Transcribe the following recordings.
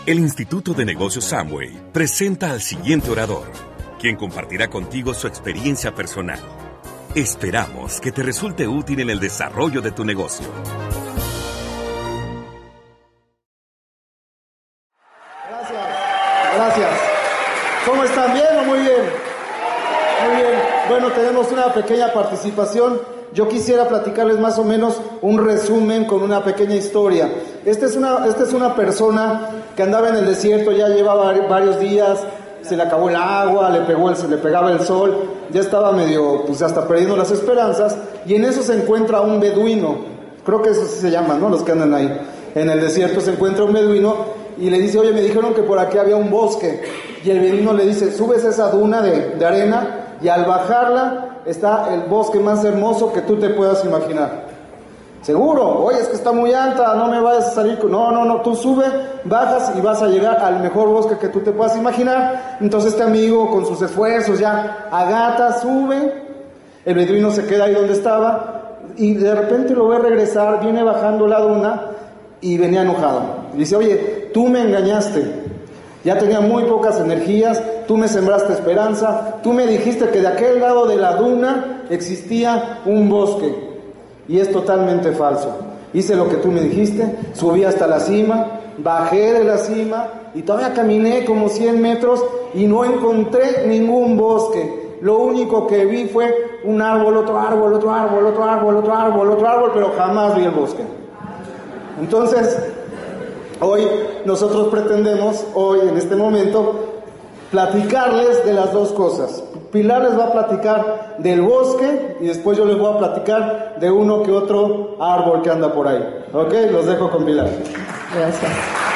El Instituto de Negocios Amway presenta al siguiente orador, quien compartirá contigo su experiencia personal. Esperamos que te resulte útil en el desarrollo de tu negocio. Gracias. ¿Cómo están? ¿Bien o muy bien? Muy bien. Bueno, tenemos una pequeña participación. Yo quisiera platicarles más o menos un resumen con una pequeña historia. Esta es una persona que andaba en el desierto, ya llevaba varios días, se le acabó el agua, se le pegaba el sol, ya estaba medio, pues hasta perdiendo las esperanzas, y en eso se encuentra un beduino. Creo que eso sí se llama, ¿no? Los que andan ahí. En el desierto se encuentra un beduino y le dice, oye, me dijeron que por aquí había un bosque. Y el beduino le dice, subes esa duna de arena y al bajarla está el bosque más hermoso que tú te puedas imaginar. ¿Seguro? Oye, es que está muy alta, no me vayas a salir con... No, tú sube, bajas y vas a llegar al mejor bosque que tú te puedas imaginar. Entonces este amigo con sus esfuerzos ya agata, sube, el beduino se queda ahí donde estaba y de repente lo ve regresar, viene bajando la duna y venía enojado. Dice, oye, tú me engañaste. Ya tenía muy pocas energías, tú me sembraste esperanza, tú me dijiste que de aquel lado de la duna existía un bosque. Y es totalmente falso. Hice lo que tú me dijiste, subí hasta la cima, bajé de la cima y todavía caminé como 100 metros y no encontré ningún bosque. Lo único que vi fue un árbol, otro árbol, otro árbol, otro árbol, otro árbol, otro árbol, pero jamás vi el bosque. Entonces, hoy nosotros pretendemos, en este momento, platicarles de las dos cosas. Pilar les va a platicar del bosque y después yo les voy a platicar de uno que otro árbol que anda por ahí. ¿Ok? Los dejo con Pilar. Gracias.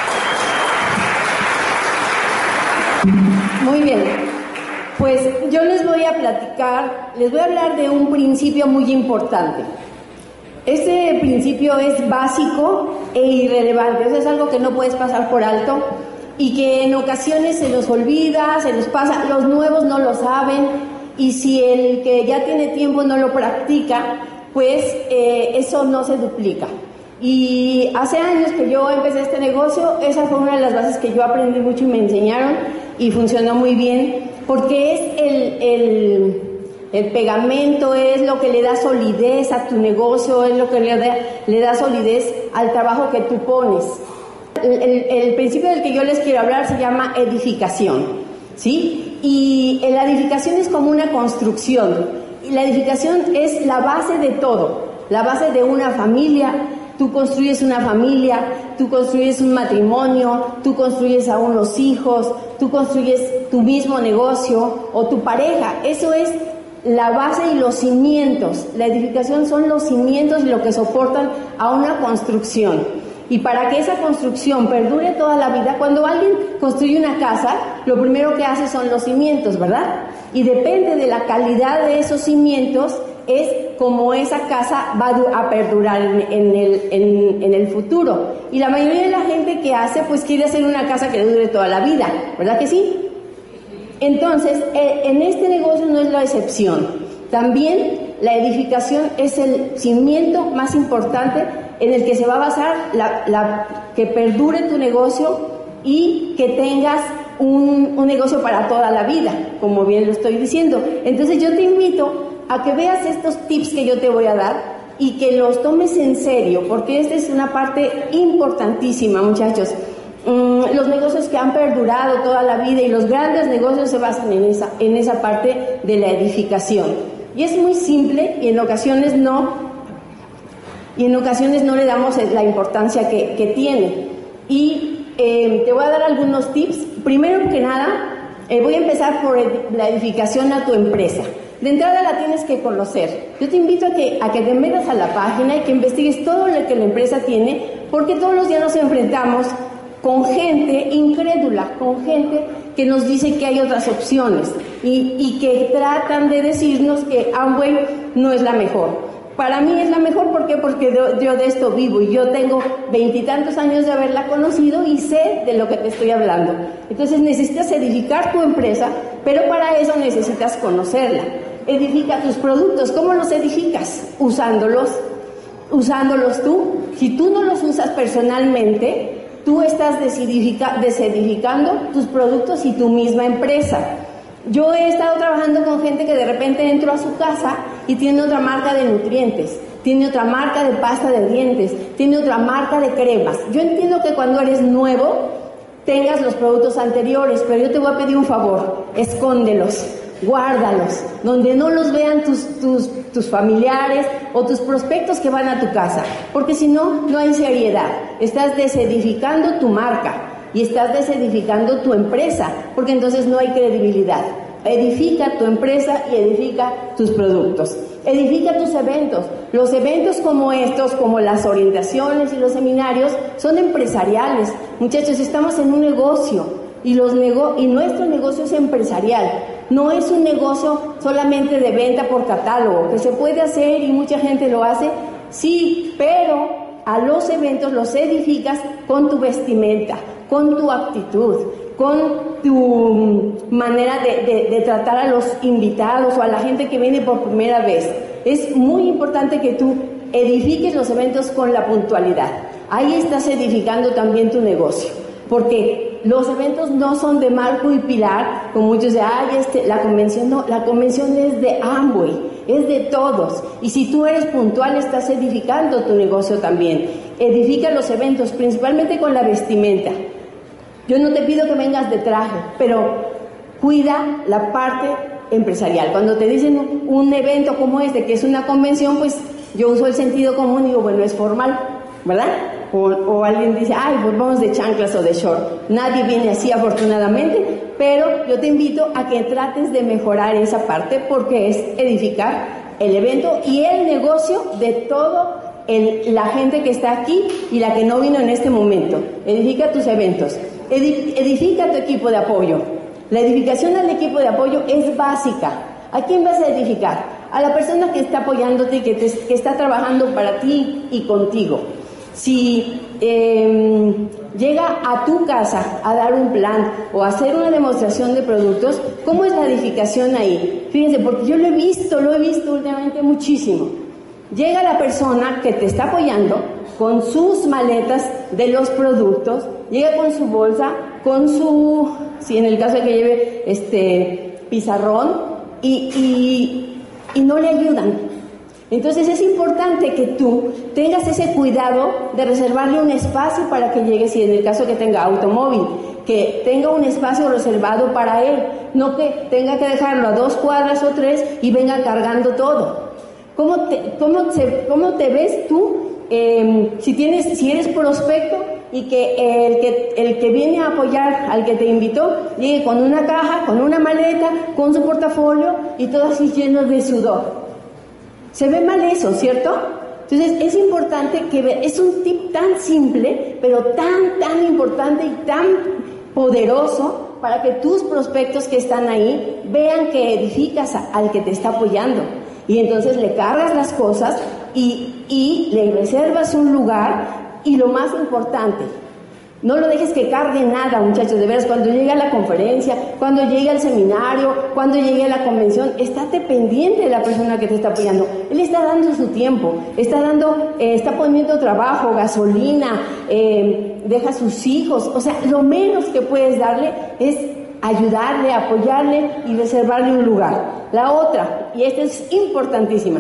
Muy bien. Pues yo les voy a platicar, les voy a hablar de un principio muy importante. Este principio es básico e irrelevante, eso es algo que no puedes pasar por alto y que en ocasiones se nos olvida, se nos pasa, los nuevos no lo saben y si el que ya tiene tiempo no lo practica, pues eso no se duplica. Y hace años que yo empecé este negocio, esa fue una de las bases que yo aprendí mucho y me enseñaron y funcionó muy bien porque es el pegamento, es lo que le da solidez a tu negocio, es lo que le da solidez al trabajo que tú pones. El principio del que yo les quiero hablar se llama edificación, ¿sí? Y la edificación es como una construcción. Y la edificación es la base de todo, la base de una familia. Tú construyes una familia, tú construyes un matrimonio, tú construyes a unos hijos, tú construyes tu mismo negocio o tu pareja. Eso es la base y los cimientos. La edificación son los cimientos y lo que soportan a una construcción. Y para que esa construcción perdure toda la vida, cuando alguien construye una casa, lo primero que hace son los cimientos, ¿verdad? Y depende de la calidad de esos cimientos, es como esa casa va a perdurar en el futuro. Y la mayoría de la gente que hace, pues quiere hacer una casa que le dure toda la vida, ¿verdad que sí? Entonces, en este negocio no es la excepción. También la edificación es el cimiento más importante en el que se va a basar que perdure tu negocio y que tengas un negocio para toda la vida, como bien lo estoy diciendo. Entonces yo te invito a que veas estos tips que yo te voy a dar y que los tomes en serio, porque esta es una parte importantísima, muchachos. Los negocios que han perdurado toda la vida y los grandes negocios se basan en esa parte de la edificación. Y es muy simple y en ocasiones no le damos la importancia que tiene. Y te voy a dar algunos tips. Primero que nada, voy a empezar por la edificación a tu empresa. De entrada la tienes que conocer. Yo te invito a que te metas a la página y que investigues todo lo que la empresa tiene, porque todos los días nos enfrentamos con gente incrédula, con gente que nos dice que hay otras opciones y que tratan de decirnos que Amway no es la mejor. Para mí es la mejor, ¿por qué? Porque yo de esto vivo y yo tengo 20 y tantos años de haberla conocido y sé de lo que te estoy hablando. Entonces necesitas edificar tu empresa, pero para eso necesitas conocerla. Edifica tus productos. ¿Cómo los edificas? Usándolos tú. Si tú no los usas personalmente, tú estás desedificando tus productos y tu misma empresa. Yo he estado trabajando con gente que de repente entró a su casa y tiene otra marca de nutrientes, tiene otra marca de pasta de dientes, tiene otra marca de cremas. Yo entiendo que cuando eres nuevo tengas los productos anteriores, pero yo te voy a pedir un favor: escóndelos, guárdalos, donde no los vean tus familiares o tus prospectos que van a tu casa, porque si no, no hay seriedad. Estás desedificando tu marca y estás desedificando tu empresa, porque entonces no hay credibilidad. Edifica tu empresa y edifica tus productos. Edifica tus eventos. Los eventos como estos, como las orientaciones y los seminarios, son empresariales. Muchachos, estamos en un negocio y nuestro negocio es empresarial. No es un negocio solamente de venta por catálogo, que se puede hacer y mucha gente lo hace, sí, pero a los eventos los edificas con tu vestimenta, con tu actitud, con tu manera de tratar a los invitados o a la gente que viene por primera vez. Es muy importante que tú edifiques los eventos con la puntualidad. Ahí estás edificando también tu negocio, porque los eventos no son de Marco y Pilar, como muchos dicen, la convención no, la convención es de Amway, es de todos. Y si tú eres puntual, estás edificando tu negocio también. Edifica los eventos, principalmente con la vestimenta. Yo no te pido que vengas de traje, pero cuida la parte empresarial. Cuando te dicen un evento como este, que es una convención, pues yo uso el sentido común y digo, bueno, es formal, ¿verdad? O alguien dice, pues vamos de chanclas o de short. Nadie viene así, afortunadamente, pero yo te invito a que trates de mejorar esa parte, porque es edificar el evento y el negocio de todo la gente que está aquí y la que no vino en este momento. Edifica tus eventos. Edifica tu equipo de apoyo. La edificación del equipo de apoyo es básica. ¿A quién vas a edificar? A la persona que está apoyándote y que está trabajando para ti y contigo. Si llega a tu casa a dar un plan o a hacer una demostración de productos, ¿cómo es la edificación ahí? Fíjense, porque yo lo he visto últimamente muchísimo. Llega la persona que te está apoyando con sus maletas de los productos, llega con su bolsa, con su, si en el caso de que lleve pizarrón, y no le ayudan. Entonces es importante que tú tengas ese cuidado de reservarle un espacio para que llegue, si en el caso que tenga automóvil, que tenga un espacio reservado para él, no que tenga que dejarlo a 2 cuadras o 3 y venga cargando todo. ¿Cómo te ves tú si eres prospecto y que el que viene a apoyar al que te invitó llegue con una caja, con una maleta, con su portafolio y todo así lleno de sudor? Se ve mal eso, ¿cierto? Entonces es importante es un tip tan simple, pero tan importante y tan poderoso para que tus prospectos que están ahí vean que edificas al que te está apoyando. Y entonces le cargas las cosas y le reservas un lugar, y lo más importante, no lo dejes que cargue nada, muchachos, de veras. Cuando llegue a la conferencia, cuando llegue al seminario, cuando llegue a la convención, estate pendiente de la persona que te está apoyando. Él está dando su tiempo, está poniendo trabajo, gasolina, deja a sus hijos. O sea, lo menos que puedes darle es ayudarle, apoyarle y reservarle un lugar. La otra, y esta es importantísima,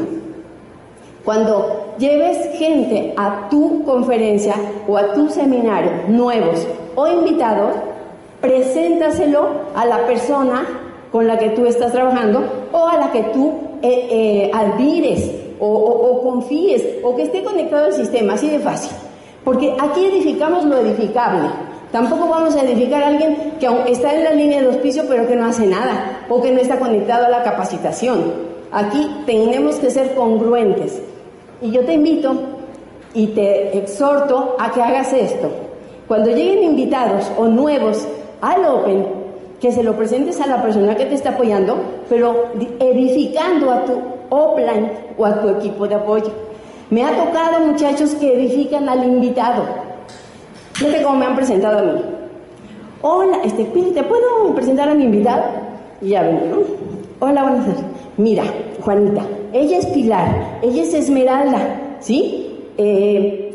cuando lleves gente a tu conferencia o a tu seminario, nuevos o invitados, preséntaselo a la persona con la que tú estás trabajando o a la que tú admires o confíes o que esté conectado al sistema, así de fácil. Porque aquí edificamos lo edificable. Tampoco vamos a edificar a alguien que está en la línea de auspicio pero que no hace nada o que no está conectado a la capacitación. Aquí tenemos que ser congruentes. Y yo te invito y te exhorto a que hagas esto. Cuando lleguen invitados o nuevos al Open, que se lo presentes a la persona que te está apoyando, pero edificando a tu offline o a tu equipo de apoyo. Me ha tocado, muchachos, que edifican al invitado. Fíjate cómo me han presentado a mí. Hola, Pili, ¿te puedo presentar a mi invitado? Y ya ven, ¿no? Hola, buenas tardes. Mira, Juanita, ella es Pilar, ella es Esmeralda, ¿sí?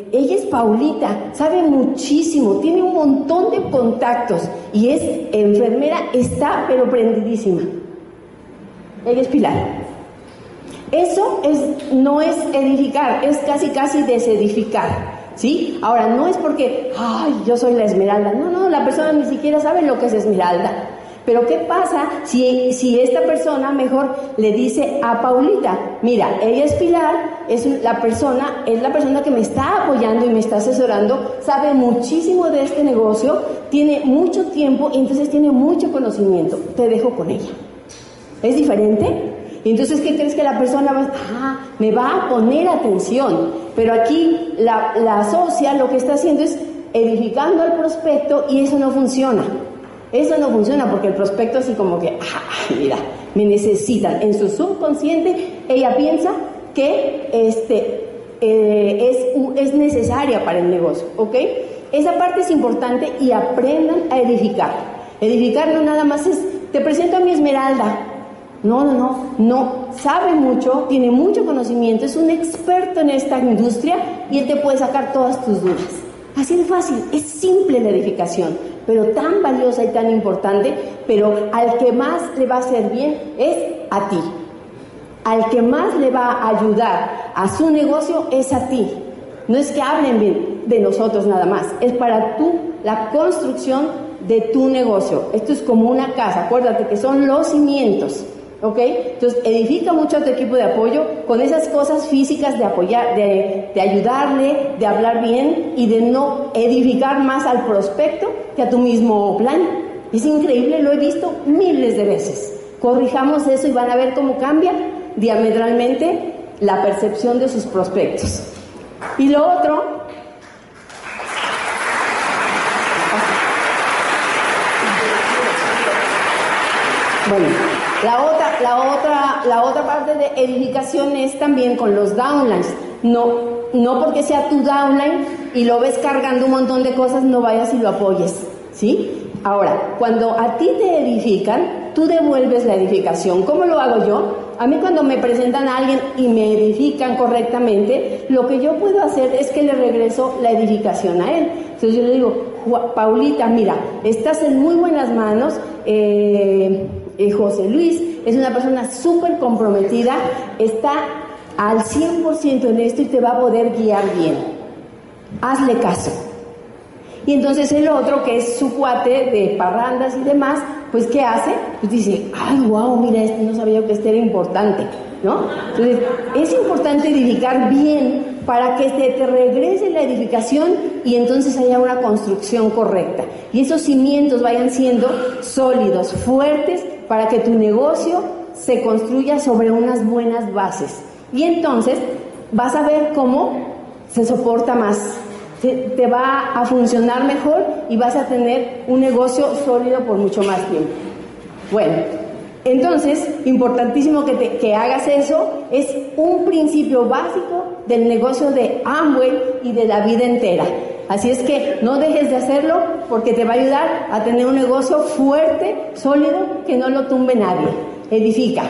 ella es Paulita, sabe muchísimo, tiene un montón de contactos y es enfermera, está pero prendidísima. Ella es Pilar. Eso no es edificar, es casi desedificar, ¿sí? Ahora, no es porque, ay, yo soy la Esmeralda. No, la persona ni siquiera sabe lo que es Esmeralda. Pero ¿qué pasa si esta persona mejor le dice a Paulita, mira, ella es Pilar, es la persona que me está apoyando y me está asesorando, sabe muchísimo de este negocio, tiene mucho tiempo y entonces tiene mucho conocimiento, te dejo con ella? ¿Es diferente? Entonces, ¿qué crees que la persona me va a poner atención? Pero aquí la socia lo que está haciendo es edificando al prospecto y eso no funciona. Eso no funciona porque el prospecto así como que, mira, me necesitan. En su subconsciente ella piensa que es necesaria para el negocio, ¿ok? Esa parte es importante y aprendan a edificar. Edificar no nada más es, te presento a mi Esmeralda. No, sabe mucho, tiene mucho conocimiento, es un experto en esta industria y él te puede sacar todas tus dudas. Así de fácil, es simple la edificación, pero tan valiosa y tan importante, pero al que más le va a hacer bien es a ti. Al que más le va a ayudar a su negocio es a ti. No es que hablen bien de nosotros nada más, es para la construcción de tu negocio. Esto es como una casa, acuérdate que son los cimientos. ¿Ok? Entonces edifica mucho a tu equipo de apoyo con esas cosas físicas de apoyar, de ayudarle, de hablar bien y de no edificar más al prospecto que a tu mismo plan. Es increíble, lo he visto miles de veces. Corrijamos eso y van a ver cómo cambia diametralmente la percepción de sus prospectos. Y lo otro, bueno, la otra parte de edificación es también con los downlines. No porque sea tu downline y lo ves cargando un montón de cosas, no vayas y lo apoyes, ¿sí? Ahora, cuando a ti te edifican, tú devuelves la edificación. ¿Cómo lo hago yo? A mí cuando me presentan a alguien y me edifican correctamente, lo que yo puedo hacer es que le regreso la edificación a él. Entonces yo le digo, Paulita, mira, estás en muy buenas manos. José Luis es una persona súper comprometida, está al 100% en esto y te va a poder guiar bien. Hazle caso. Y entonces el otro, que es su cuate de parrandas y demás, pues ¿qué hace? Pues dice, ay, wow, mira, no sabía que este era importante, ¿no? Entonces, es importante edificar bien para que te regrese la edificación y entonces haya una construcción correcta. Y esos cimientos vayan siendo sólidos, fuertes, para que tu negocio se construya sobre unas buenas bases. Y entonces vas a ver cómo se soporta más, te va a funcionar mejor y vas a tener un negocio sólido por mucho más tiempo. Bueno, entonces, importantísimo que hagas eso, es un principio básico del negocio de Amway y de la vida entera. Así es que no dejes de hacerlo porque te va a ayudar a tener un negocio fuerte, sólido, que no lo tumbe nadie. Edifica.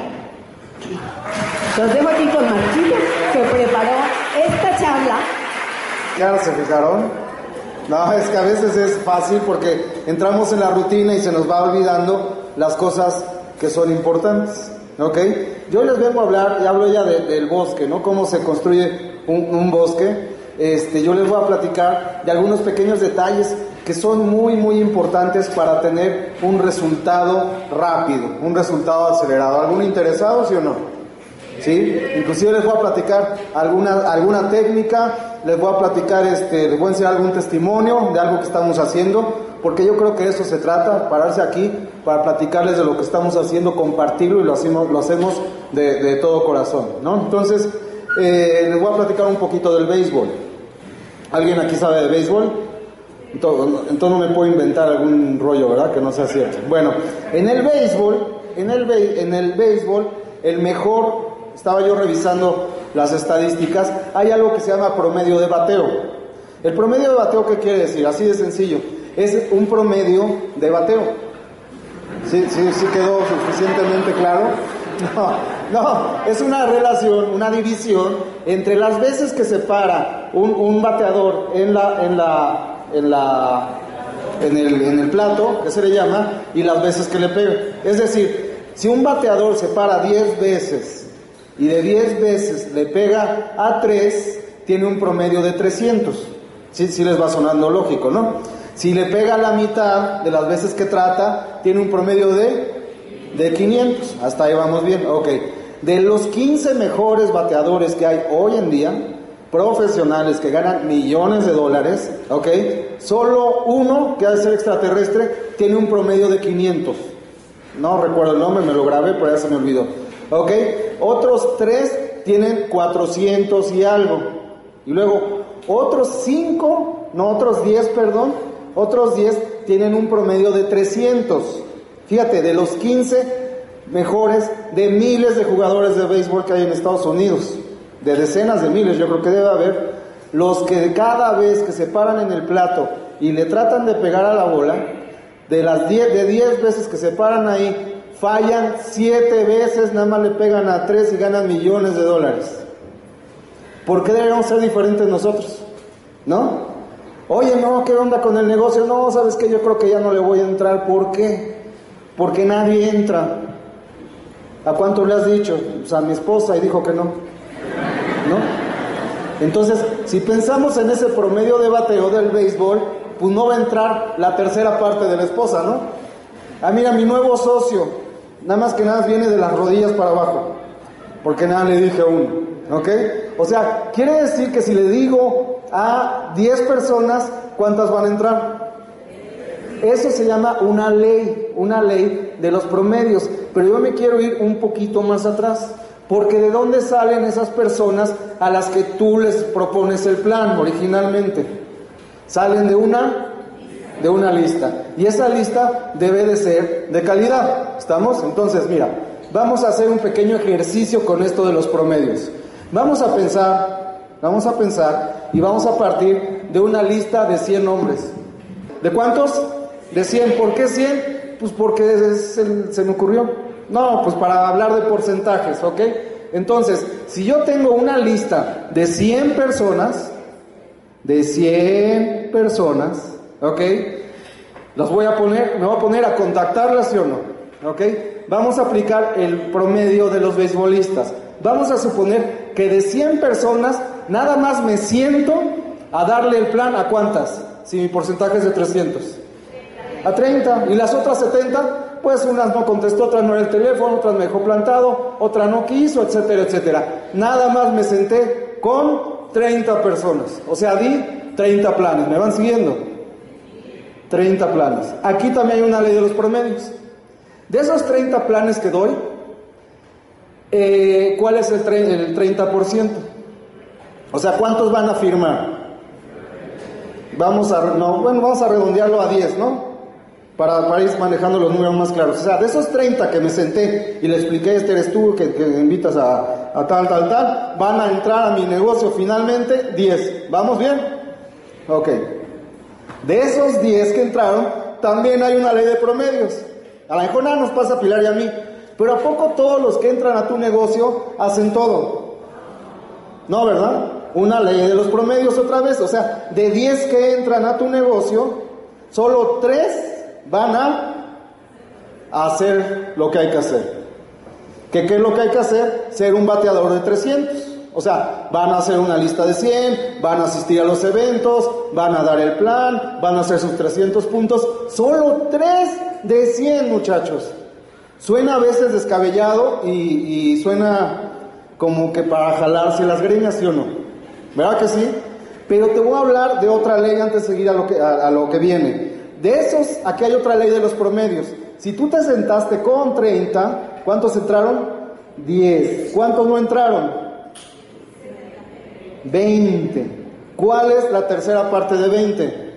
Los dejo aquí con Marquito, que preparó esta charla. Ya se fijaron. No, es que a veces es fácil porque entramos en la rutina y se nos va olvidando las cosas que son importantes, ¿ok? Yo les vengo a hablar, y hablo ya del bosque, ¿no? Cómo se construye un bosque. Yo les voy a platicar de algunos pequeños detalles que son muy, muy importantes para tener un resultado rápido, un resultado acelerado. ¿Alguno interesado, sí o no? ¿Sí? Inclusive les voy a platicar alguna técnica, les voy a platicar, les voy a enseñar algún testimonio de algo que estamos haciendo, porque yo creo que de eso se trata, pararse aquí para platicarles de lo que estamos haciendo, compartirlo y lo hacemos de todo corazón, ¿no? Entonces, les voy a platicar un poquito del béisbol. ¿Alguien aquí sabe de béisbol? Entonces no me puedo inventar algún rollo, ¿verdad? Que no sea cierto. Bueno, en el béisbol, el mejor, estaba yo revisando las estadísticas, hay algo que se llama promedio de bateo. El promedio de bateo, ¿qué quiere decir? Así de sencillo, es un promedio de bateo. ¿Sí quedó suficientemente claro? No, No, es una relación, una división entre las veces que se para un bateador en el plato, que se le llama, y las veces que le pega. Es decir, si un bateador se para 10 veces y de 10 veces le pega a 3, tiene un promedio de 300. Sí les va sonando lógico, ¿no? Si le pega la mitad de las veces que trata, tiene un promedio de 500. Hasta ahí vamos bien, ok. De los 15 mejores bateadores que hay hoy en día, profesionales que ganan millones de dólares, ok, solo uno, que ha de ser extraterrestre, tiene un promedio de 500. No recuerdo el nombre, me lo grabé, pero ya se me olvidó. Ok, otros 3 tienen 400 y algo. Y luego otros 10 tienen un promedio de 300. Fíjate, de los 15 mejores de miles de jugadores de béisbol que hay en Estados Unidos, de decenas de miles, yo creo que debe haber, los que cada vez que se paran en el plato y le tratan de pegar a la bola, de 10 veces que se paran ahí, fallan 7 veces, nada más le pegan a 3 y ganan millones de dólares. ¿Por qué deberíamos ser diferentes nosotros? ¿No? Oye, no, ¿qué onda con el negocio? No, ¿sabes qué? Yo creo que ya no le voy a entrar. ¿Por qué? Porque nadie entra. ¿A cuánto le has dicho? Pues a mi esposa, y dijo que no. ¿No? Entonces, si pensamos en ese promedio de bateo del béisbol, pues no va a entrar la tercera parte de la esposa, ¿no? Ah, mira, mi nuevo socio, nada más que nada viene de las rodillas para abajo, porque nada le dije a uno, ¿ok? O sea, quiere decir que si le digo a 10 personas, ¿cuántas van a entrar? Eso se llama una ley de los promedios. Pero yo me quiero ir un poquito más atrás, porque ¿de dónde salen esas personas a las que tú les propones el plan originalmente? Salen de una lista, y esa lista debe de ser de calidad. ¿Estamos? Entonces, mira, vamos a hacer un pequeño ejercicio con esto de los promedios. Vamos a pensar y vamos a partir de una lista de 100 nombres. ¿De cuántos? De 100. ¿Por qué 100? Pues porque se me ocurrió. No, pues para hablar de porcentajes, ¿ok? Entonces, si yo tengo una lista de 100 personas, ¿ok? Me voy a poner a contactarlas, ¿sí o no? ¿Ok? Vamos a aplicar el promedio de los beisbolistas. Vamos a suponer que de 100 personas, nada más me siento a darle el plan ¿a cuántas? Si mi porcentaje es de 300. A 30. ¿Y las otras 70? Pues unas no contestó, otras no era el teléfono, otras me dejó plantado, otra no quiso, etcétera, etcétera. Nada más me senté con 30 personas. O sea, di 30 planes. ¿Me van siguiendo? 30 planes. Aquí también hay una ley de los promedios. De esos 30 planes que doy, ¿cuál es el 30%? O sea, ¿cuántos van a firmar? Vamos a redondearlo a 10, ¿no? Para ir manejando los números más claros. O sea, de esos 30 que me senté y le expliqué, este eres tú, que invitas a tal, van a entrar a mi negocio finalmente 10. ¿Vamos bien? Ok. De esos 10 que entraron, también hay una ley de promedios. A lo mejor nada nos pasa a Pilar y a mí, pero ¿a poco todos los que entran a tu negocio hacen todo? No, ¿verdad? Una ley de los promedios otra vez. O sea, de 10 que entran a tu negocio, solo 3 van a hacer lo que hay que hacer. ¿Qué es lo que hay que hacer? Ser un bateador de 300. O sea, van a hacer una lista de 100, van a asistir a los eventos, van a dar el plan, van a hacer sus 300 puntos. Solo 3 de 100, muchachos. Suena a veces descabellado y suena como que para jalarse las greñas, ¿sí o no? ¿Verdad que sí? Pero te voy a hablar de otra ley antes de seguir a lo que viene. De esos, aquí hay otra ley de los promedios. Si tú te sentaste con 30, ¿cuántos entraron? 10. ¿Cuántos no entraron? 20. ¿Cuál es la tercera parte de 20?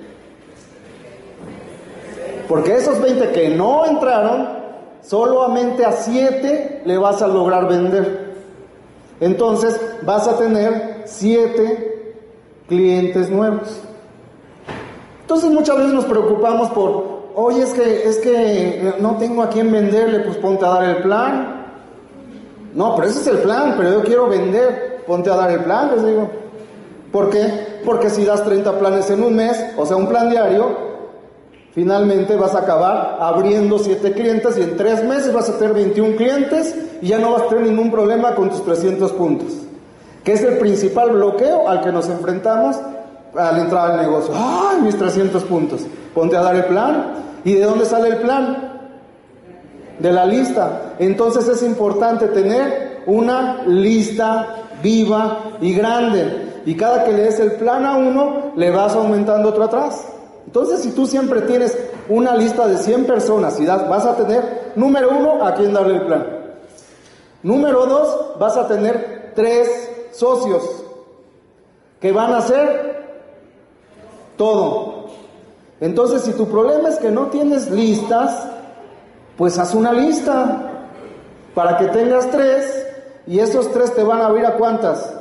Porque esos 20 que no entraron, solamente a 7 le vas a lograr vender. Entonces, vas a tener 7 clientes nuevos. Entonces muchas veces nos preocupamos por, oye, es que no tengo a quién venderle, pues ponte a dar el plan. No, pero ese es el plan, pero yo quiero vender. Ponte a dar el plan, les digo. ¿Por qué? Porque si das 30 planes en un mes, o sea, un plan diario, finalmente vas a acabar abriendo 7 clientes y en 3 meses vas a tener 21 clientes y ya no vas a tener ningún problema con tus 300 puntos. Que es el principal bloqueo al que nos enfrentamos al entrar al negocio. ¡Ay, mis 300 puntos! Ponte a dar el plan. ¿Y de dónde sale el plan? De la lista. Entonces es importante tener una lista viva y grande. Y cada que le des el plan a uno, le vas aumentando otro atrás. Entonces, si tú siempre tienes una lista de 100 personas y vas a tener, número 1, a quién darle el plan. Número 2, vas a tener 3 socios que van a hacer todo. Entonces, si tu problema es que no tienes listas, pues haz una lista para que tengas 3 y esos 3 te van a abrir ¿a cuántas?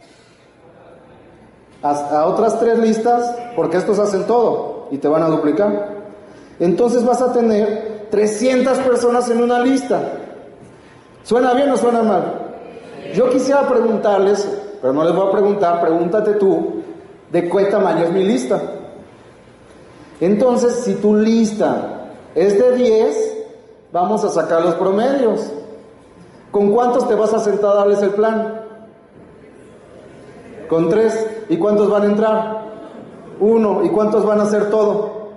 A otras 3 listas, porque estos hacen todo y te van a duplicar. Entonces vas a tener 300 personas en una lista. ¿Suena bien o suena mal? Yo quisiera preguntarles, pero no les voy a preguntar, pregúntate tú, ¿de qué tamaño es mi lista? Entonces, si tu lista es de 10, vamos a sacar los promedios. ¿Con cuántos te vas a sentar a darles el plan? Con 3. ¿Y cuántos van a entrar? 1. ¿Y cuántos van a hacer todo?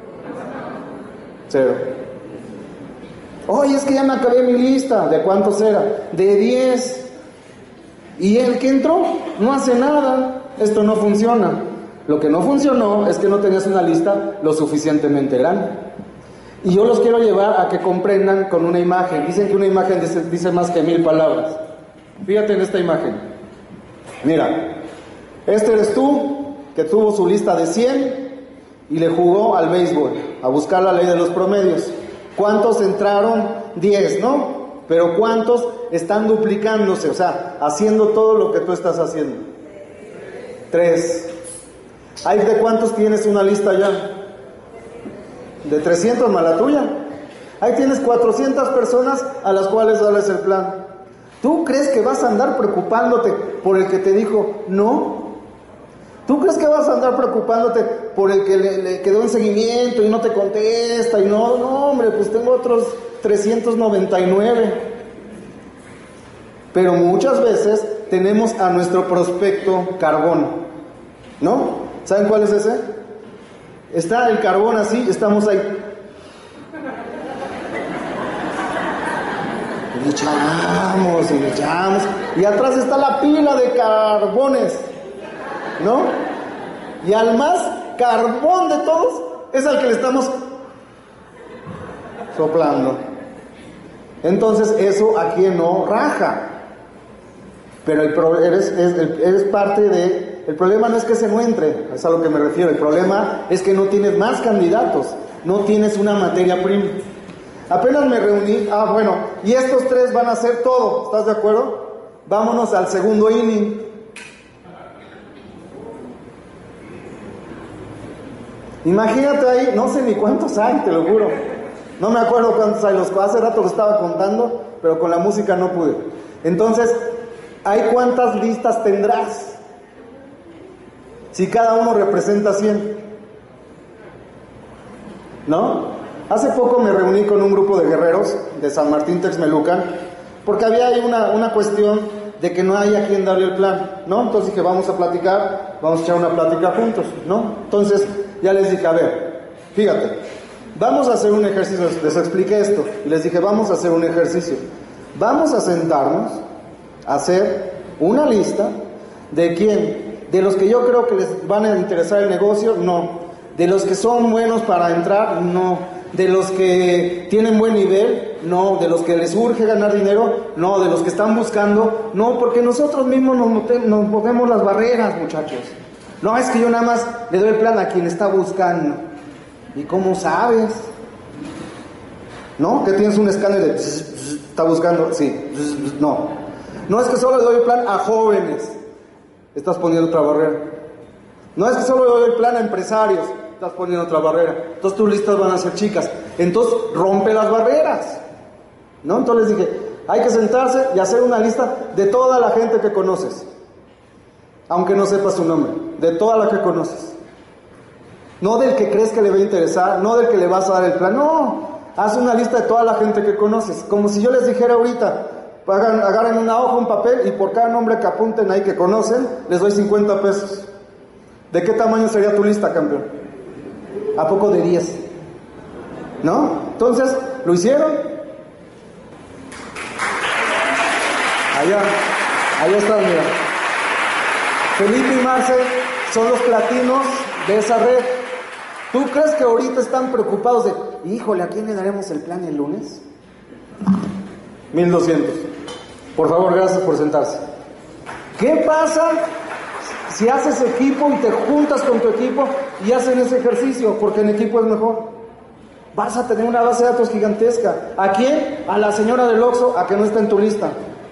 0. Oye, es que ya me acabé mi lista. ¿De cuántos era? De 10. ¿Y el que entró? No hace nada. Esto no funciona. Lo que no funcionó es que no tenías una lista lo suficientemente grande. Y yo los quiero llevar a que comprendan con una imagen. Dicen que una imagen dice más que 1000 palabras. Fíjate en esta imagen. Mira, este eres tú, que tuvo su lista de 100 y le jugó al béisbol, a buscar la ley de los promedios. ¿Cuántos entraron? 10, ¿no? Pero ¿cuántos están duplicándose? O sea, haciendo todo lo que tú estás haciendo. 3. ¿Hay de cuántos tienes una lista ya? De 300 más la tuya. Ahí tienes 400 personas a las cuales darles el plan. ¿Tú crees que vas a andar preocupándote por el que te dijo no? ¿Tú crees que vas a andar preocupándote por el que le quedó en seguimiento y no te contesta? Y no, hombre, pues tengo otros 399. Pero muchas veces tenemos a nuestro prospecto carbón, ¿no? ¿Saben cuál es ese? Está el carbón así, estamos ahí. Y le echamos. Y atrás está la pila de carbones, ¿no? Y al más carbón de todos es al que le estamos soplando. Entonces eso aquí no raja. Pero eres parte de... El problema no es que se no entre, es a lo que me refiero. El problema es que no tienes más candidatos, no tienes una materia prima. Apenas me reuní, bueno, y estos 3 van a hacer todo, ¿estás de acuerdo? Vámonos al segundo inning. Imagínate ahí, no sé ni cuántos hay, te lo juro. No me acuerdo cuántos hay, hace rato lo estaba contando, pero con la música no pude. Entonces, ¿hay cuántas listas tendrás? Si cada uno representa 100, ¿no? Hace poco me reuní con un grupo de guerreros de San Martín Texmelucan, porque había ahí una cuestión de que no hay a quien darle el plan, ¿no? Entonces dije, vamos a platicar, vamos a echar una plática juntos, ¿no? Entonces ya les dije, a ver, fíjate, vamos a hacer un ejercicio, les expliqué esto, y les dije, vamos a hacer un ejercicio, vamos a sentarnos, a hacer una lista de quién. De los que yo creo que les van a interesar el negocio, no. De los que son buenos para entrar, no. De los que tienen buen nivel, no. De los que les urge ganar dinero, no. De los que están buscando, no. Porque nosotros mismos nos ponemos las barreras, muchachos. No, es que yo nada más le doy el plan a quien está buscando. ¿Y cómo sabes? ¿No? Que tienes un escáner de... ¿Está buscando? Sí. No. No es que solo le doy el plan a jóvenes. Estás poniendo otra barrera. No es que solo le doy el plan a empresarios. Estás poniendo otra barrera. Entonces tus listas van a ser chicas. Entonces rompe las barreras, ¿no? Entonces les dije, Hay que sentarse y hacer una lista de toda la gente que conoces, aunque no sepas su nombre, de toda la que conoces. No del que crees que le va a interesar, no del que le vas a dar el plan, no. Haz una lista de toda la gente que conoces, como si yo les dijera ahorita, agarren una hoja, un papel, y por cada nombre que apunten ahí que conocen, les doy 50 pesos. ¿De qué tamaño sería tu lista, campeón? ¿A poco de 10? ¿No? Entonces, ¿lo hicieron? Allá están, mira. Felipe y Marce son los platinos de esa red. ¿Tú crees que ahorita están preocupados de, híjole, ¿a quién le daremos el plan el lunes? 1200. Por favor, gracias por sentarse. ¿Qué pasa si haces equipo y te juntas con tu equipo y hacen ese ejercicio? Porque en equipo es mejor. Vas a tener una base de datos gigantesca. ¿A quién? A la señora del Oxxo, a que no está en tu lista.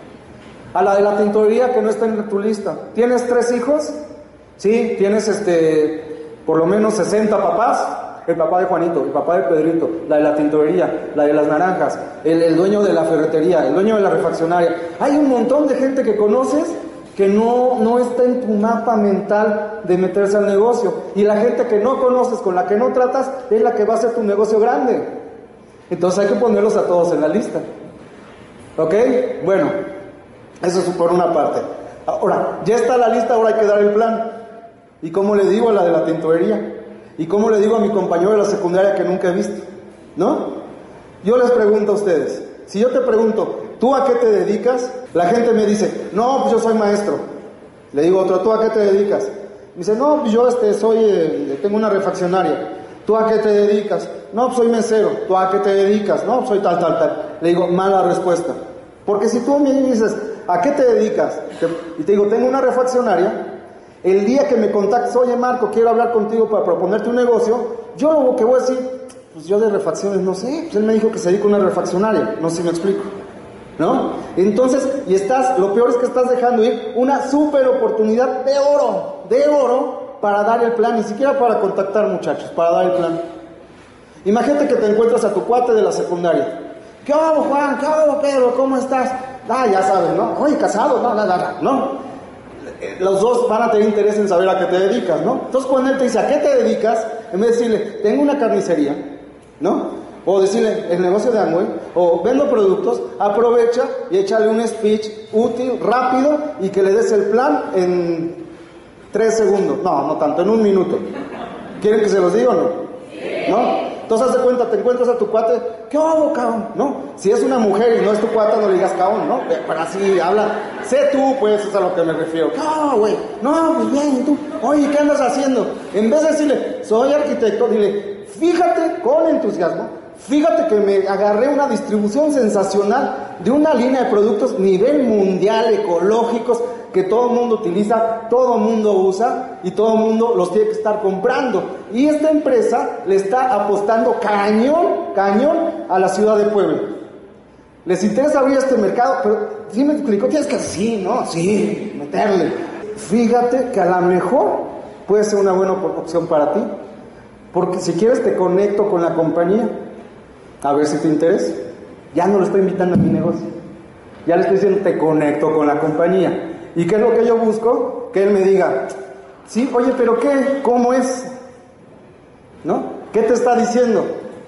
A la de la tintorería, que no está en tu lista. ¿Tienes 3 hijos? Sí, tienes por lo menos 60 papás. El papá de Juanito, el papá de Pedrito, la de la tintorería, la de las naranjas, el dueño de la ferretería, el dueño de la refaccionaria. Hay un montón de gente que conoces que no está en tu mapa mental de meterse al negocio. Y la gente que no conoces, con la que no tratas, es la que va a hacer tu negocio grande. Entonces hay que ponerlos a todos en la lista. ¿Ok? Bueno, eso es por una parte. Ahora, ya está la lista, ahora hay que dar el plan. ¿Y cómo le digo a la de la tintorería? ¿Y cómo le digo a mi compañero de la secundaria que nunca he visto? ¿No? Yo les pregunto a ustedes, si yo te pregunto, ¿tú a qué te dedicas? La gente me dice, no, pues yo soy maestro. Le digo a otro, ¿tú a qué te dedicas? Me dice, no, pues yo tengo una refaccionaria. ¿Tú a qué te dedicas? No, pues soy mesero. ¿Tú a qué te dedicas? No, pues soy tal. Le digo, mala respuesta. Porque si tú me dices, ¿a qué te dedicas? Y te digo, tengo una refaccionaria. El día que me contactes, oye Marco, quiero hablar contigo para proponerte un negocio, yo lo que voy a decir, pues yo de refacciones no sé, pues él me dijo que se dedica a una refaccionaria, no sé si me explico, ¿no? Entonces, lo peor es que estás dejando ir una súper oportunidad de oro para dar el plan, ni siquiera para contactar muchachos, para dar el plan. Imagínate que te encuentras a tu cuate de la secundaria. ¿Qué hago, Juan? ¿Qué hago, Pedro? ¿Cómo estás? Ya sabes, ¿no? Oye, casado, no. Los dos van a tener interés en saber a qué te dedicas, ¿no? Entonces cuando él te dice, ¿a qué te dedicas? En vez de decirle, tengo una carnicería, ¿no? O decirle, el negocio de Amway, o vendo productos, aprovecha y échale un speech útil, rápido, y que le des el plan en 3 segundos. No tanto, en 1 minuto. ¿Quieren que se los diga o no? ¿No? Entonces haz de cuenta, te encuentras a tu cuate, ¿qué hago, cabrón? ¿No? Si es una mujer y no es tu cuate, no le digas cabrón, ¿no? Pero así habla, sé tú, pues, es a lo que me refiero. ¿Qué hago, güey? No, pues bien, ¿y tú? Oye, ¿qué andas haciendo? En vez de decirle, soy arquitecto, dile, fíjate con entusiasmo, fíjate que me agarré una distribución sensacional de una línea de productos nivel mundial, ecológicos, que todo el mundo utiliza, todo el mundo usa y todo el mundo los tiene que estar comprando. Y esta empresa le está apostando cañón a la ciudad de Puebla. Les interesa abrir este mercado, pero si me explicó, tienes que sí, meterle. Fíjate que a lo mejor puede ser una buena opción para ti, porque si quieres te conecto con la compañía, a ver si te interesa. Ya no lo estoy invitando a mi negocio, ya le estoy diciendo te conecto con la compañía. ¿Y qué es lo que yo busco? Que él me diga, sí, oye, pero ¿qué? ¿Cómo es? ¿No? ¿Qué te está diciendo?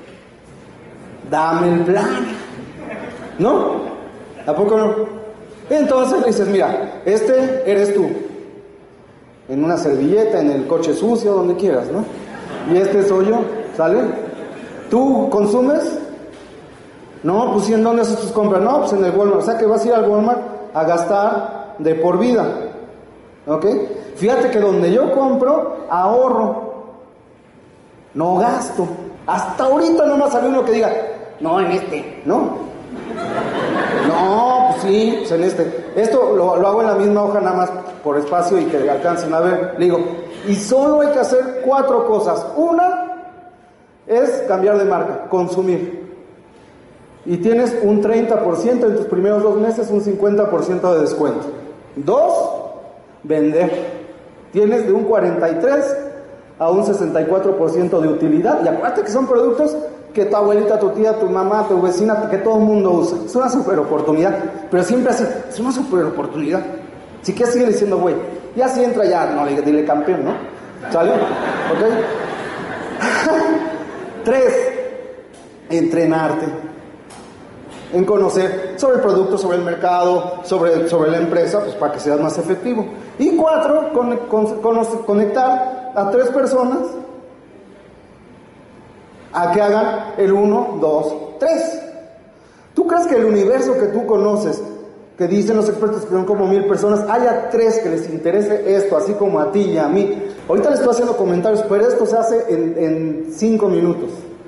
Dame el plan, ¿no? ¿A poco no? Entonces le dices, mira, eres tú, en una servilleta, en el coche sucio, donde quieras, ¿no? Y soy yo, ¿sale? ¿Tú consumes? No, pues ¿y en dónde haces tus compras? No, pues en el Walmart. O sea que vas a ir al Walmart a gastar de por vida, ¿ok? Fíjate que donde yo compro, ahorro, no gasto. Hasta ahorita no me ha salido uno que diga, no, ¿no? No, pues sí, pues en Esto lo hago en la misma hoja nada más por espacio y que alcancen a ver. Le digo, y solo hay que hacer 4 cosas. Una es cambiar de marca, consumir. Y tienes un 30% en tus primeros 2 meses, un 50% de descuento. 2, vender. Tienes de un 43 a un 64% de utilidad. Y acuérdate que son productos que tu abuelita, tu tía, tu mamá, tu vecina, que todo el mundo usa. Es una super oportunidad, pero siempre así, es una super oportunidad. Si quieres sigue diciendo, güey, ya si entra ya, no, dile campeón, ¿no? ¿Sale? ¿Ok? 3, entrenarte en conocer sobre el producto, sobre el mercado, sobre la empresa, pues para que seas más efectivo. Y 4, conectar a 3 personas a que hagan el 1, 2, 3. ¿Tú crees que el universo que tú conoces, que dicen los expertos que son como 1000 personas, haya 3 que les interese esto, así como a ti y a mí? Ahorita les estoy haciendo comentarios, pero esto se hace en 5 minutos,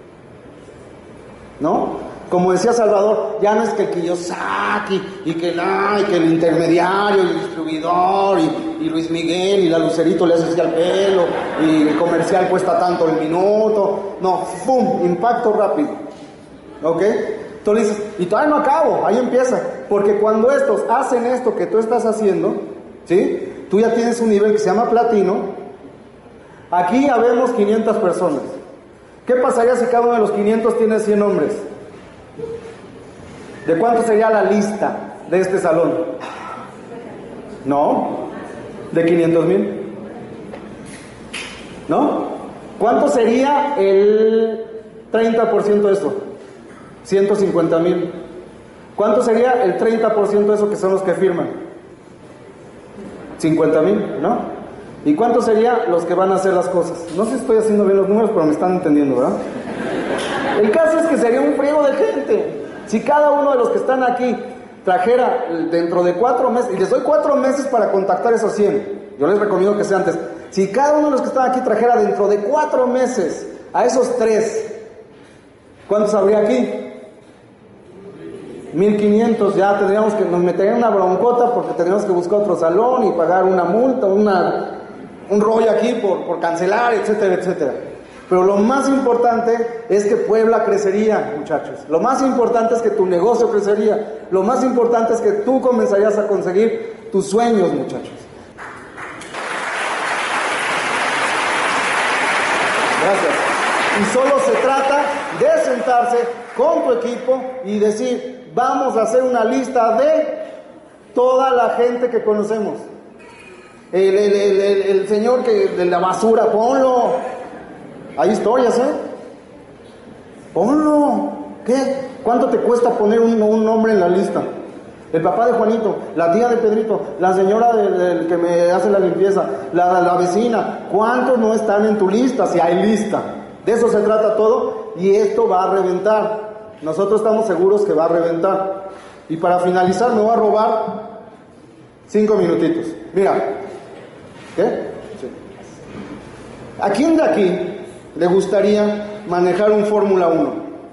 ¿no? Como decía Salvador, ya no es que el Kiyosaki y que el intermediario y el distribuidor y Luis Miguel y la Lucerito le hace así al pelo y el comercial cuesta tanto el minuto. No, ¡pum! Impacto rápido. ¿Ok? Entonces dices, y todavía no acabo, ahí empieza. Porque cuando estos hacen esto que tú estás haciendo, ¿sí? Tú ya tienes un nivel que se llama platino. Aquí habemos 500 personas. ¿Qué pasaría si cada uno de los 500 tiene 100 hombres? ¿De cuánto sería la lista de este salón? ¿No? ¿De 500,000? ¿No? ¿Cuánto sería el 30% de esto? 150,000. ¿Cuánto sería el 30% de eso que son los que firman? 50,000, ¿no? ¿Y cuánto sería los que van a hacer las cosas? No sé si estoy haciendo bien los números, pero me están entendiendo, ¿verdad? El caso es que sería un friego de gente. Si cada uno de los que están aquí trajera dentro de 4 meses, y les doy 4 meses para contactar esos 100, yo les recomiendo que sea antes. Si cada uno de los que están aquí trajera dentro de 4 meses a esos 3, ¿cuántos habría aquí? 1,500. Ya tendríamos que, nos meterían una broncota porque tendríamos que buscar otro salón y pagar una multa, un rollo aquí por cancelar, etcétera, etcétera. Pero lo más importante es que Puebla crecería, muchachos. Lo más importante es que tu negocio crecería. Lo más importante es que tú comenzarías a conseguir tus sueños, muchachos. Gracias. Y solo se trata de sentarse con tu equipo y decir, vamos a hacer una lista de toda la gente que conocemos. El señor que de la basura, ponlo. Hay historias, ¿eh? Ponlo. ¿Qué? ¿Cuánto te cuesta poner un nombre en la lista? El papá de Juanito, la tía de Pedrito, la señora del que me hace la limpieza, la vecina. ¿Cuántos no están en tu lista? Si hay lista. De eso se trata todo y esto va a reventar. Nosotros estamos seguros que va a reventar. Y para finalizar me voy a robar 5 minutitos. Mira. ¿Qué? Sí. ¿A quién de aquí le gustaría manejar un Fórmula 1?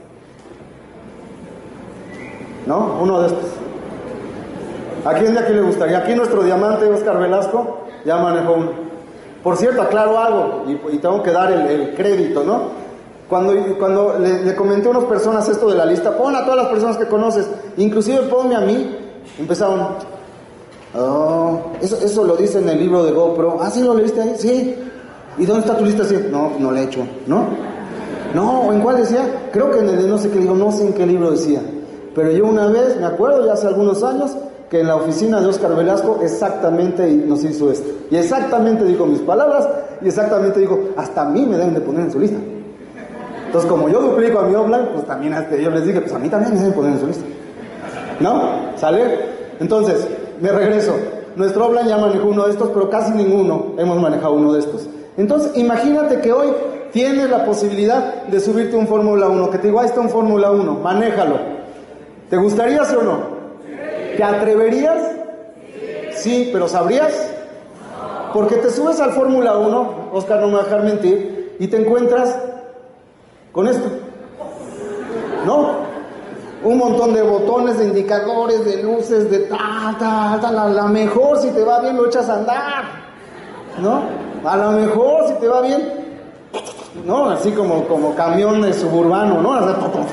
¿No? Uno de estos. ¿A quién de aquí le gustaría? Aquí nuestro diamante Oscar Velasco ya manejó uno. Por cierto, aclaro algo y tengo que dar el crédito, ¿no? Cuando le comenté a unas personas esto de la lista, pon a todas las personas que conoces, inclusive ponme a mí, empezaron, oh, eso lo dice en el libro de GoPro. Ah, ¿sí lo leíste ahí? Sí. ¿Y dónde está tu lista? Sí. No la he hecho, ¿no? No, ¿en cuál decía? Creo que en el de no sé qué, digo, no sé en qué libro decía. Pero yo una vez, me acuerdo, ya hace algunos años, que en la oficina de Oscar Velasco exactamente nos hizo esto. Y exactamente dijo mis palabras, y exactamente dijo, hasta a mí me deben de poner en su lista. Entonces, como yo duplico a mi offline, pues también yo les dije, pues a mí también me deben poner en su lista. ¿No? ¿Sale? Entonces, me regreso. Nuestro offline ya manejó uno de estos, pero casi ninguno hemos manejado uno de estos. Entonces, imagínate que hoy tienes la posibilidad de subirte un Fórmula 1, que te digo, ahí está un Fórmula 1, manéjalo. ¿Te gustaría, sí o no? ¿Te atreverías? Sí, pero ¿sabrías? Porque te subes al Fórmula 1, Oscar no me va a dejar mentir, y te encuentras con esto, ¿no? Un montón de botones, de indicadores, de luces, de la mejor si te va bien lo echas a andar, ¿no? A lo mejor si te va bien, ¿no? Así como camión de suburbano, ¿no?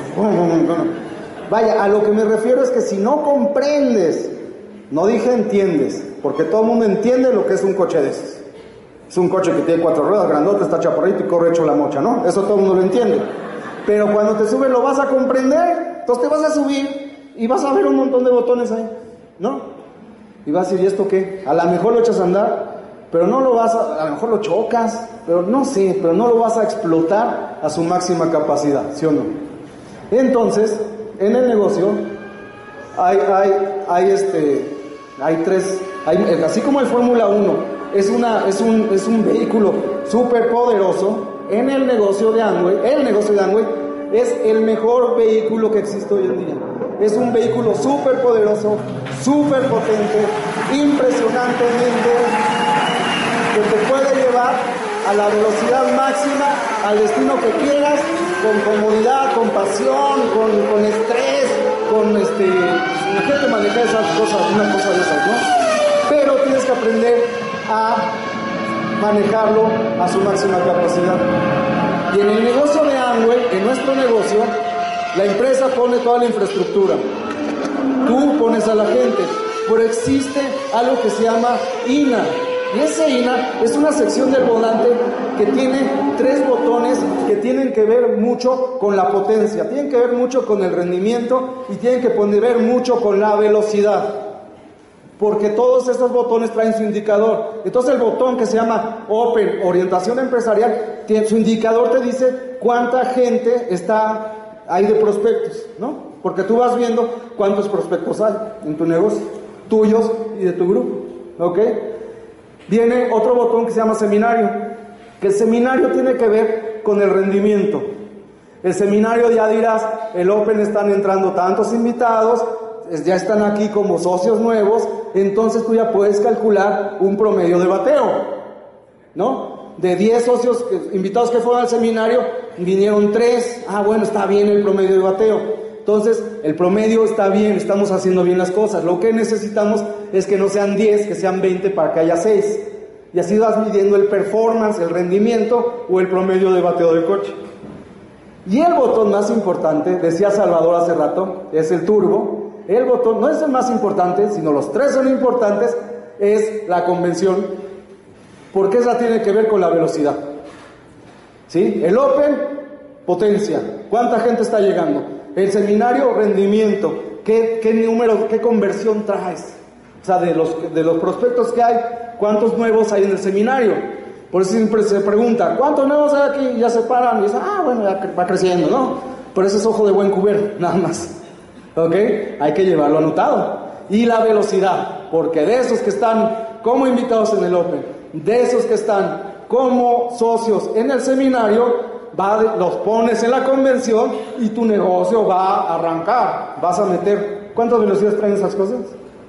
Vaya, a lo que me refiero es que si no comprendes, no dije entiendes, porque todo el mundo entiende lo que es un coche de esos. Es un coche que tiene 4 ruedas, grandote, está chaparrito y corre hecho la mocha, ¿no? Eso todo el mundo lo entiende. Pero cuando te subes lo vas a comprender. Entonces te vas a subir y vas a ver un montón de botones ahí, ¿no? Y vas a decir, ¿y esto qué? A lo mejor lo echas a andar, pero no lo vas a lo mejor lo chocas, pero no sé, pero no lo vas a explotar a su máxima capacidad, ¿sí o no? Entonces, en el negocio hay tres, así como el Fórmula 1 es un vehículo súper poderoso, en el negocio de Amway es el mejor vehículo que existe hoy en día. Es un vehículo súper poderoso, súper potente, impresionantemente, que te puede llevar a la velocidad máxima, al destino que quieras, con comodidad, con pasión, con estrés, imagínate manejar esas cosas, una cosa de esas, ¿no? Pero tienes que aprender a manejarlo a su máxima capacidad. Y en el negocio de Amway, en nuestro negocio, la empresa pone toda la infraestructura, tú pones a la gente, pero existe algo que se llama INA. Y ese INA es una sección del volante que tiene 3 botones que tienen que ver mucho con la potencia, tienen que ver mucho con el rendimiento y tienen que ver mucho con la velocidad. Porque todos estos botones traen su indicador. Entonces el botón que se llama Open, orientación empresarial, su indicador te dice cuánta gente está ahí de prospectos, ¿no? Porque tú vas viendo cuántos prospectos hay en tu negocio, tuyos y de tu grupo, ¿ok? Viene otro botón que se llama seminario, que el seminario tiene que ver con el rendimiento. El seminario ya dirás, el Open están entrando tantos invitados, ya están aquí como socios nuevos, entonces tú ya puedes calcular un promedio de bateo, ¿no? De 10 socios invitados que fueron al seminario, vinieron 3, bueno, está bien el promedio de bateo. Entonces, el promedio está bien, estamos haciendo bien las cosas. Lo que necesitamos es que no sean 10, que sean 20 para que haya 6. Y así vas midiendo el performance, el rendimiento o el promedio de bateo del coche. Y el botón más importante, decía Salvador hace rato, es el turbo. El botón no es el más importante, sino los 3 son importantes, es la convención, porque esa tiene que ver con la velocidad. ¿Sí? El Open, potencia. ¿Cuánta gente está llegando? El seminario, rendimiento. ¿Qué número, qué conversión traes? O sea, de los prospectos que hay, ¿cuántos nuevos hay en el seminario? Por eso siempre se pregunta, ¿cuántos nuevos hay aquí? Y ya se paran y dicen, bueno, ya va creciendo, ¿no? Pero ese es ojo de buen cubero, nada más. ¿Ok? Hay que llevarlo anotado. Y la velocidad, porque de esos que están como invitados en el Open, de esos que están como socios en el seminario, los pones en la convención y tu negocio va a arrancar. Vas a meter, ¿cuántas velocidades traen esas cosas?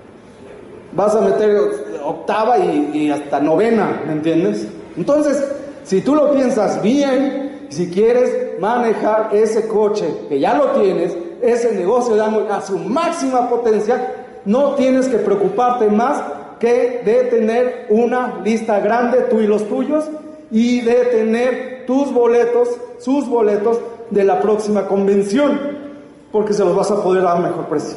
Vas a meter octava y hasta novena, ¿me entiendes? Entonces, si tú lo piensas bien, si quieres manejar ese coche, que ya lo tienes, ese negocio de Amway a su máxima potencia, no tienes que preocuparte más que de tener una lista grande, tú y los tuyos, y de tener tus boletos, sus boletos de la próxima convención, porque se los vas a poder dar a mejor precio.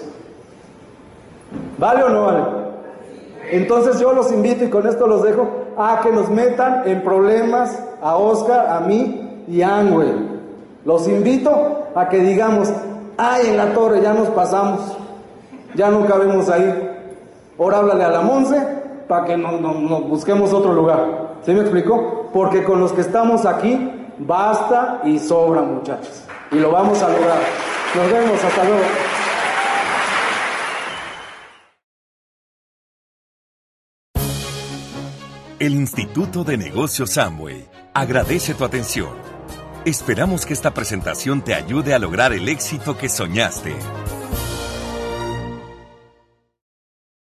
¿Vale o no vale? Entonces yo los invito, y con esto los dejo, a que nos metan en problemas a Oscar, a mí y a Amway. Los invito a que digamos, en la torre ya nos pasamos, ya no cabemos ahí. Ahora háblale a la Monse para que nos busquemos otro lugar. ¿Sí me explico? Porque con los que estamos aquí basta y sobra, muchachos, y lo vamos a lograr. Nos vemos, hasta luego. El Instituto de Negocios Amway agradece tu atención. Esperamos que esta presentación te ayude a lograr el éxito que soñaste.